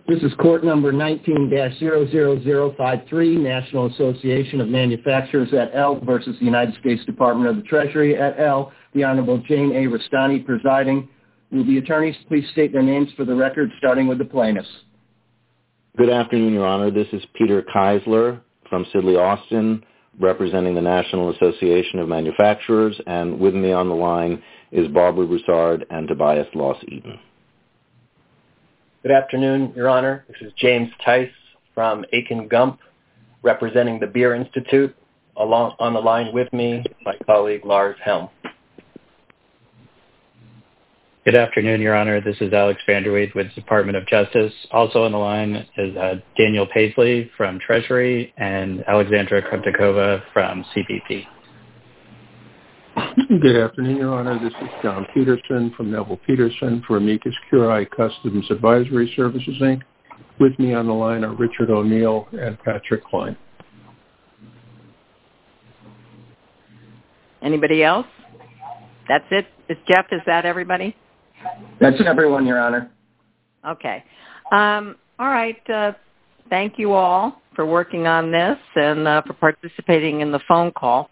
This is court number 19-00053, National Association of Manufacturers et al. Versus the United States Department of the Treasury et al. The Honorable Jane A. Rastani presiding. Will the attorneys please state their names for the record, starting with the plaintiffs? Good afternoon, Your Honor. This is Peter Keisler from Sidley Austin, representing the National Association of Manufacturers, and with me on the line is Barbara Broussard and Tobias Loss-Eaton. Good afternoon, Your Honor. This is James Tice from Aiken Gump, representing the Beer Institute. On the line with me, my colleague Lars Helm. Good afternoon, Your Honor. This is Alex Vanderweed with the Department of Justice. Also on the line is Daniel Paisley from Treasury and Alexandra Krupnikova from CBP. Good afternoon, Your Honor. This is John Peterson from Neville Peterson for Amicus Curiae Customs Advisory Services, Inc. With me on the line are Richard O'Neill and Patrick Klein. Anybody else? That's it? Jeff, is that everybody? That's everyone, Your Honor. Okay. All right. Thank you all for working on this and for participating in the phone call.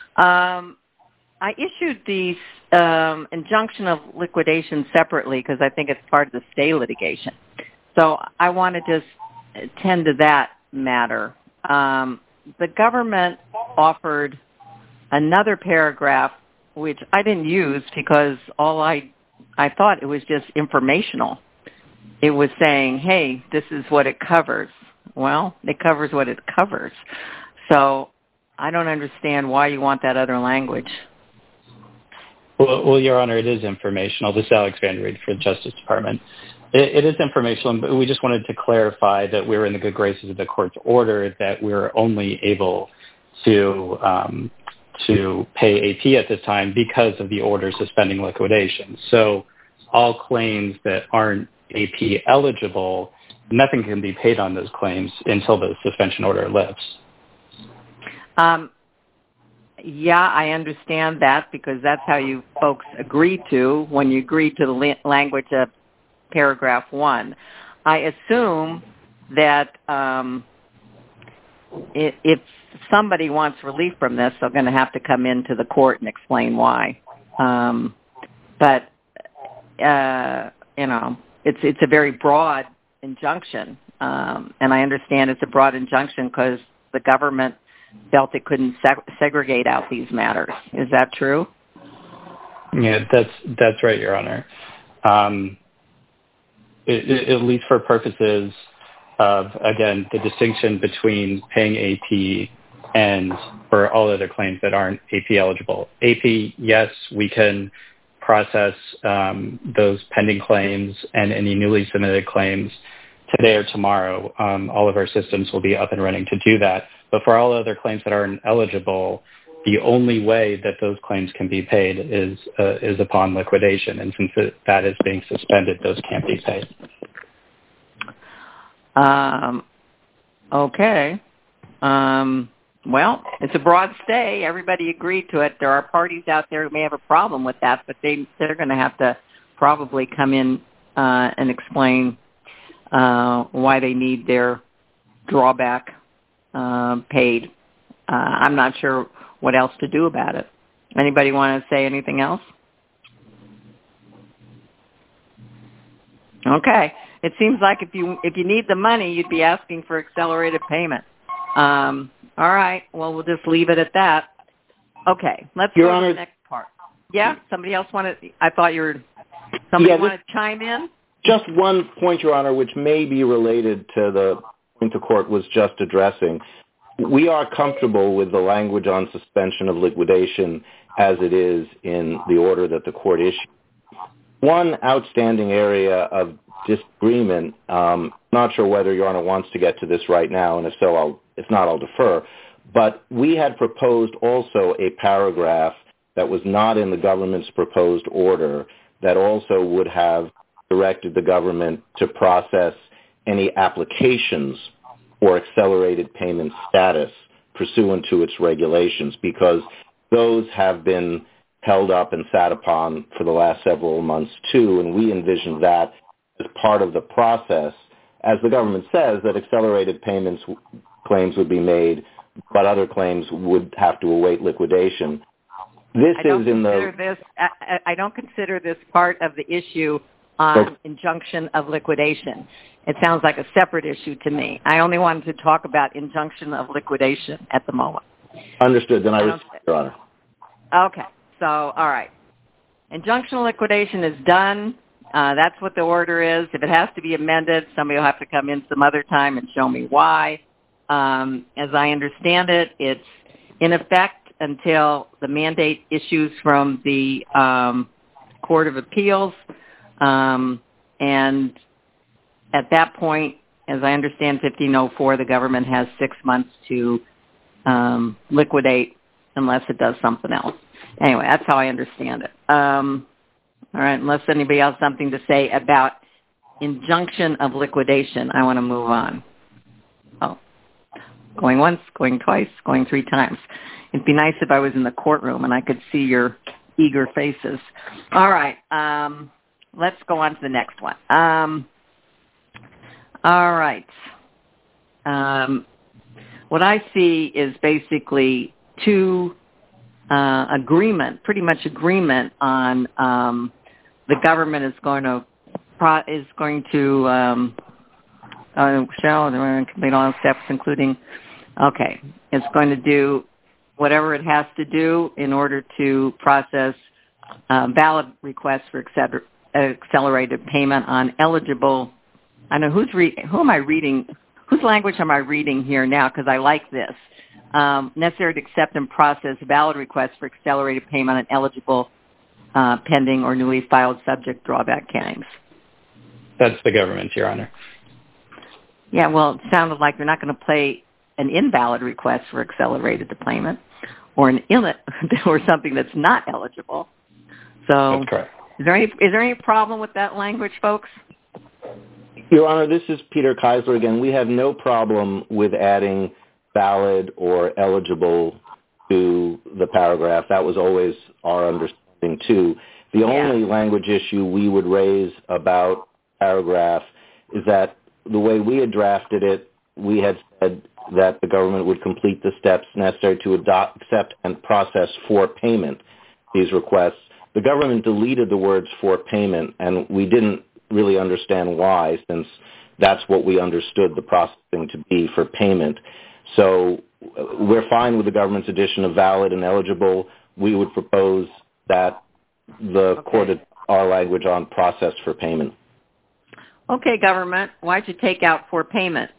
I issued the injunction of liquidation separately because I think it's part of the stay litigation. So I want to just tend to that matter. The government offered another paragraph, which I didn't use because I thought it was just informational. It was saying, hey, this is what it covers. Well, it covers what it covers. So I don't understand why you want that other language. Well, Your Honor, it is informational. This is Alex Vanderweed for the Justice Department. It is informational, but we just wanted to clarify that we're in the good graces of the court's order, that we're only able to pay AP at this time because of the order suspending liquidation. So all claims that aren't AP eligible, nothing can be paid on those claims until the suspension order lifts. Yeah, I understand that because that's how you folks agree to when you agree to the language of paragraph 1. I assume that if somebody wants relief from this, they're going to have to come into the court and explain why. But it's a very broad injunction, and I understand it's a broad injunction because the government felt it couldn't segregate out these matters. Is that true? Yeah, that's right, Your Honor. At least for purposes of, again, the distinction between paying AP and for all other claims that aren't AP eligible. AP, yes, we can process those pending claims and any newly submitted claims today or tomorrow. All of our systems will be up and running to do that. But for all other claims that aren't eligible, the only way that those claims can be paid is upon liquidation. And since that is being suspended, those can't be paid. Okay. Well, it's a broad stay. Everybody agreed to it. There are parties out there who may have a problem with that, but they're going to have to probably come in and explain why they need their drawback paid. I'm not sure what else to do about it. Anybody want to say anything else? Okay. It seems like if you need the money, you'd be asking for accelerated payment. All right. Well, we'll just leave it at that. Okay. Let's go to the next part. Yeah? Somebody else wanted – I thought you were – somebody want to chime in? Just one point, Your Honor, which may be related to the point the court was just addressing. We are comfortable with the language on suspension of liquidation as it is in the order that the court issued. One outstanding area of disagreement, not sure whether Your Honor wants to get to this right now, and if so, if not, I'll defer. But we had proposed also a paragraph that was not in the government's proposed order that also would have directed the government to process any applications for accelerated payment status pursuant to its regulations, because those have been held up and sat upon for the last several months too, and we envisioned that as part of the process as the government says, that accelerated payments claims would be made, but other claims would have to await liquidation. I don't consider this part of the issue on injunction of liquidation. It sounds like a separate issue to me. I only wanted to talk about injunction of liquidation at the moment. Understood. Then I respect, Your Honor. Okay. So, all right. Injunction of liquidation is done. That's what the order is. If it has to be amended, somebody will have to come in some other time and show me why. As I understand it, it's in effect until the mandate issues from the Court of Appeals. And at that point, as I understand 1504, the government has 6 months to liquidate unless it does something else. Anyway, that's how I understand it. All right, unless anybody else has something to say about injunction of liquidation, I want to move on. Oh, going once, going twice, going 3 times. It'd be nice if I was in the courtroom and I could see your eager faces. All right, let's go on to the next one. All right. What I see is basically pretty much agreement on the government is going to complete all steps, including, it's going to do whatever it has to do in order to process valid requests for accelerated payment on eligible. I know who am I reading? Whose language am I reading here now? Because I like this. Necessary to accept and process valid requests for accelerated payment on eligible pending or newly filed subject drawback claims. That's the government, Your Honor. Yeah, well, it sounded like they're not going to play an invalid request for accelerated payment or or something that's not eligible. So, that's correct. Is there any problem with that language, folks? Your Honor, this is Peter Keisler again. We have no problem with adding valid or eligible to the paragraph. That was always our understanding, too. The only language issue we would raise about paragraph is that the way we had drafted it, we had said that the government would complete the steps necessary to accept and process for payment these requests. The government deleted the words for payment, and we didn't really understand why, since that's what we understood the processing to be for payment. So we're fine with the government's addition of valid and eligible. We would propose that the court add our language on process for payment. Okay, government. Why'd you take out for payment?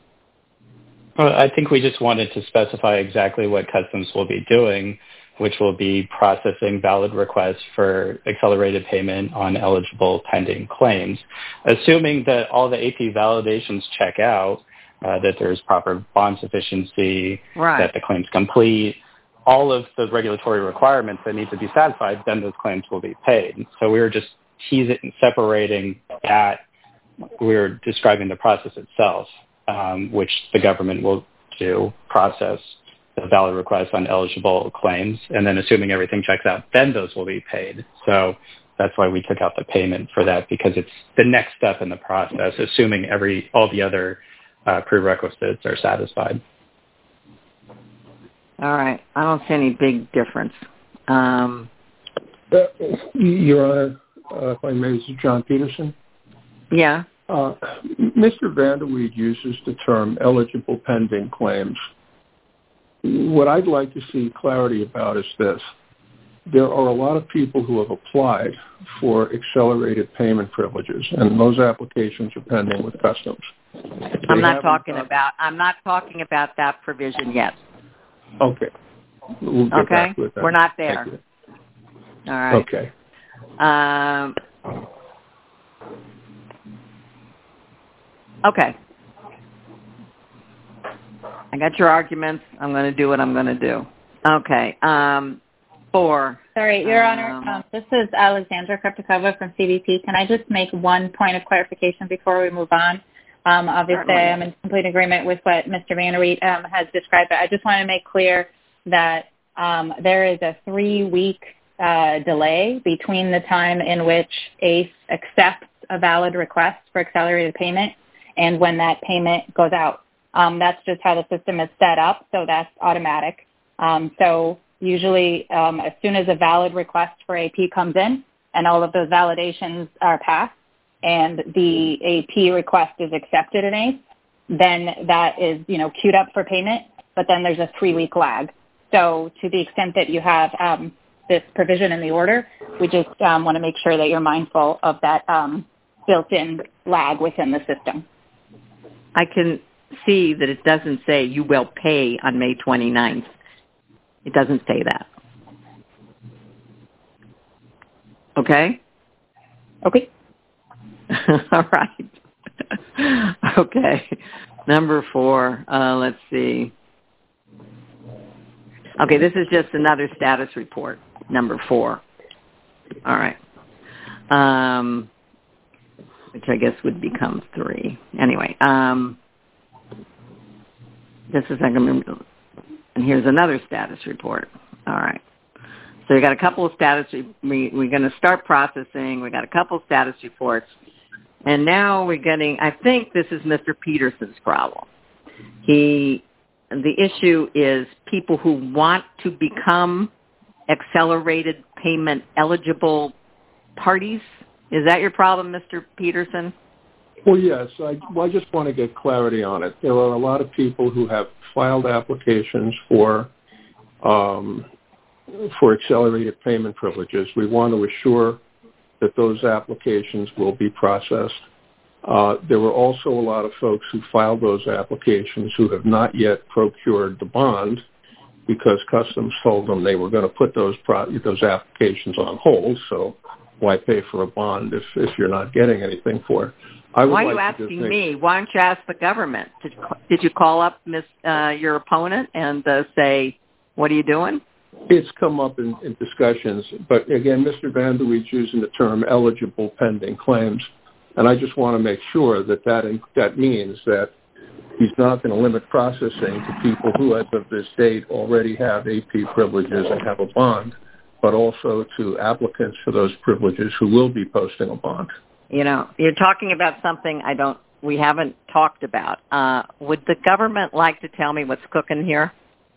Well, I think we just wanted to specify exactly what Customs will be doing, which will be processing valid requests for accelerated payment on eligible pending claims. Assuming that all the AP validations check out, that there's proper bond sufficiency, that the claim's complete, all of the regulatory requirements that need to be satisfied, then those claims will be paid. So we were just separating that. We're describing the process itself, which the government will do, process the valid requests on eligible claims, and then assuming everything checks out, then those will be paid. So that's why we took out the payment for that, because it's the next step in the process, assuming all the other prerequisites are satisfied. All right. I don't see any big difference. Your Honor, if I may, this is John Peterson. Yeah. Mr. Vanderweed uses the term eligible pending claims. What I'd like to see clarity about is this. There are a lot of people who have applied for accelerated payment privileges, and those applications are pending with Customs. I'm not talking about that provision yet. Okay. We'll get back with that. We're not there. All right. Okay. Okay. I got your arguments. I'm going to do what I'm going to do. Okay. 4. Sorry, Your Honor. This is Alexandra Kreptikova from CBP. Can I just make one point of clarification before we move on? Obviously, I'm in complete agreement with what Mr. Vanderweed has described, but I just want to make clear that there is a 3-week delay between the time in which ACE accepts a valid request for accelerated payment and when that payment goes out. That's just how the system is set up, so that's automatic. So usually as soon as a valid request for AP comes in and all of those validations are passed and the AP request is accepted in ACE, then that is, queued up for payment, but then there's a 3-week lag. So to the extent that you have this provision in the order, we just want to make sure that you're mindful of that built-in lag within the system. I can see that it doesn't say you will pay on May 29th. It doesn't say that. Okay? Okay. All right. Okay. Number 4, let's see. Okay, this is just another status report, number 4. All right. Which I guess would become 3. Anyway, just a second. And here's another status report. All right. So we got a couple of status. We're going to start processing. We got a couple of status reports. And now we're getting, I think this is Mr. Peterson's problem. The issue is people who want to become accelerated payment eligible parties. Is that your problem, Mr. Peterson? Well, yes. I just want to get clarity on it. There are a lot of people who have filed applications for accelerated payment privileges. We want to assure that those applications will be processed. There were also a lot of folks who filed those applications who have not yet procured the bond because Customs told them they were going to put those applications on hold. So why pay for a bond if you're not getting anything for it? Why are you asking me? Why don't you ask the government? Did you call up your opponent and say, what are you doing? It's come up in discussions. But, again, Mr. Vanderweed's using the term eligible pending claims. And I just want to make sure that means that he's not going to limit processing to people who, as of this date, already have AP privileges and have a bond, but also to applicants for those privileges who will be posting a bond. You're talking about something we haven't talked about. Would the government like to tell me what's cooking here?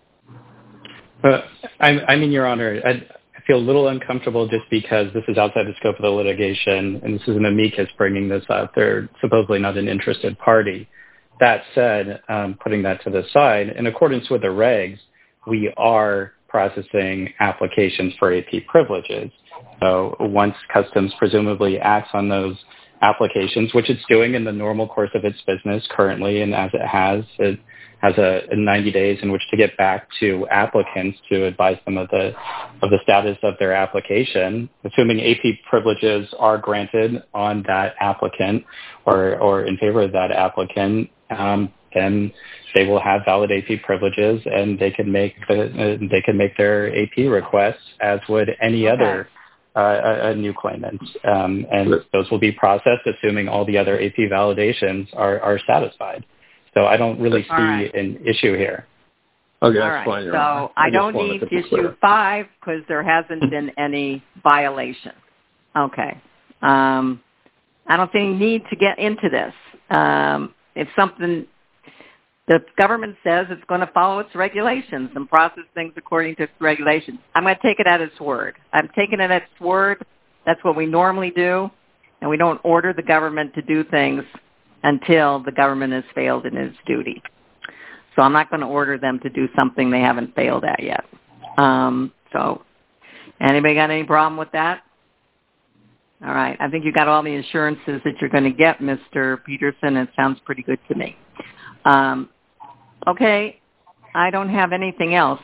Your Honor, I feel a little uncomfortable just because this is outside the scope of the litigation, and this is an amicus bringing this up. They're supposedly not an interested party. That said, putting that to the side, in accordance with the regs, we are processing applications for AP privileges. So once Customs presumably acts on those applications, which it's doing in the normal course of its business currently, and as it has a 90 days in which to get back to applicants to advise them of the status of their application, assuming AP privileges are granted on that applicant or in favor of that applicant, then they will have valid AP privileges and they can make their AP requests as would any other a new claimant, and those will be processed assuming all the other AP validations are satisfied. So I don't really see an issue here. Okay, all right. Fine, so I don't need issue 5 because there hasn't been any violation. Okay. I don't think you need to get into this. It's something the government says it's going to follow its regulations and process things according to its regulations. I'm going to take it at its word. I'm taking it at its word. That's what we normally do, and we don't order the government to do things until the government has failed in its duty. So I'm not going to order them to do something they haven't failed at yet. So anybody got any problem with that? All right. I think you got all the assurances that you're going to get, Mr. Peterson. It sounds pretty good to me. Okay. I don't have anything else.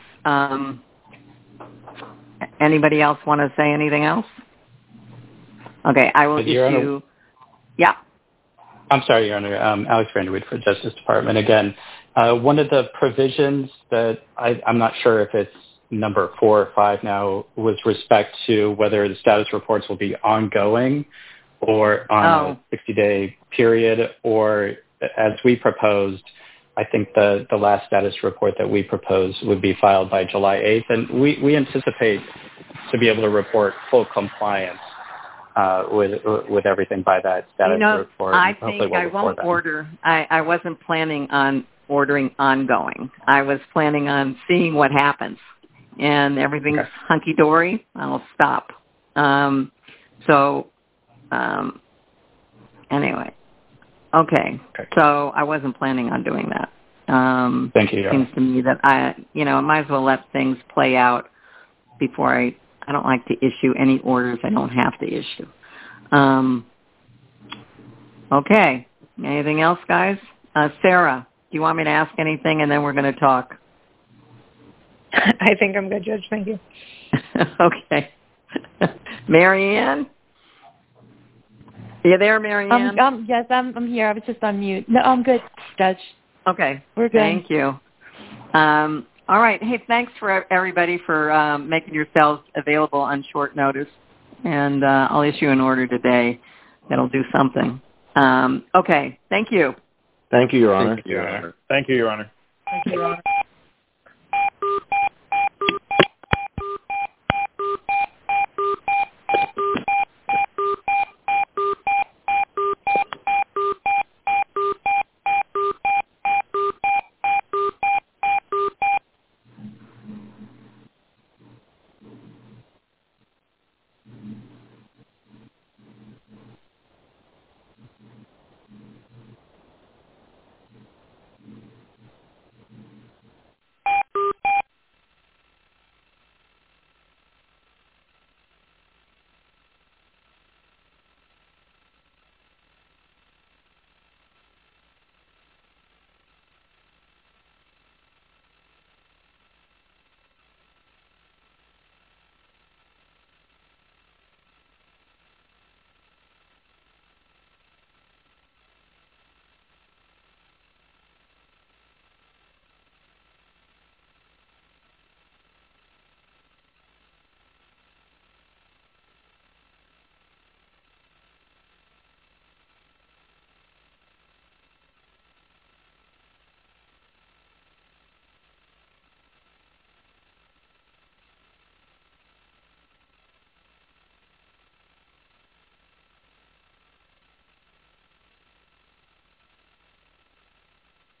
Anybody else want to say anything else? Okay. I will issue... Yeah. I'm sorry, Your Honor. Alex Vanderweed for Justice Department. Again, one of the provisions that I'm not sure if it's number 4 or 5 now with respect to whether the status reports will be ongoing or on a 60-day period, or as we proposed, I think the last status report that we proposed would be filed by July 8th. And we anticipate to be able to report full compliance with everything by that status report. I think I won't order. I wasn't planning on ordering ongoing. I was planning on seeing what happens, and everything's hunky dory. I'll stop. Anyway, okay. So I wasn't planning on doing that. Thank you. It seems to me that I might as well let things play out before I don't like to issue any orders I don't have to issue. Okay. Anything else, guys? Sarah, do you want me to ask anything, and then we're going to talk? I think I'm good, Judge. Thank you. Okay. Mary Ann? Are you there, Mary Ann? Yes, I'm here. I was just on mute. No, I'm good, Judge. Okay. We're good. Thank you. All right. Hey, thanks for everybody for making yourselves available on short notice. And I'll issue an order today that'll do something. Okay. Thank you. Thank you, Your Honor. Thank you, Your Honor. Thank you, Your Honor. Thank you, Your Honor.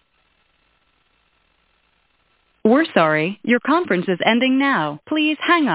We're sorry. Your conference is ending now. Please hang up.